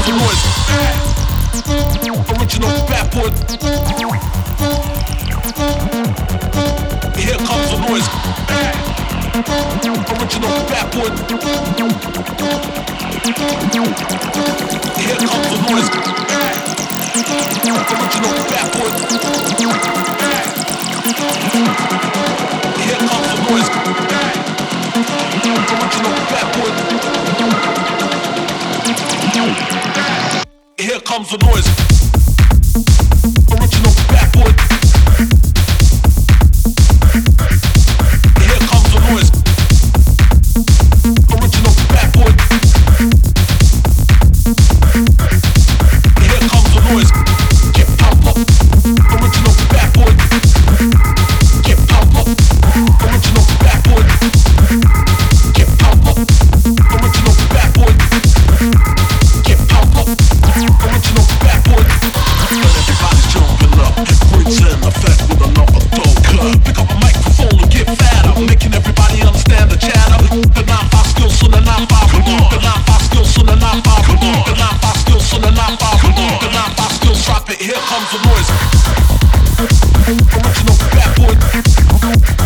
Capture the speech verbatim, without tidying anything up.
the noise. Original backward. Here comes the noise. Original backward. Here comes the noise. Original backward. Here comes the noise. Original backward. Here comes the noise. Original backward. Here comes the noise. Original backward. Here comes the noise. Get pump up. Original backward. Get pump up. Original backward. Get pump up. Original backward. Get pump up. Original backward. Everybody's jumping up. Brings in effect with another dope cut. Pick up a microphone and get fatter, making everybody understand the chatter. The nine five skills on the nine five. The nine five skills on the nine five. The nine five skills on the nine five. The nine five skills drop it. Here comes the noise. Original backward.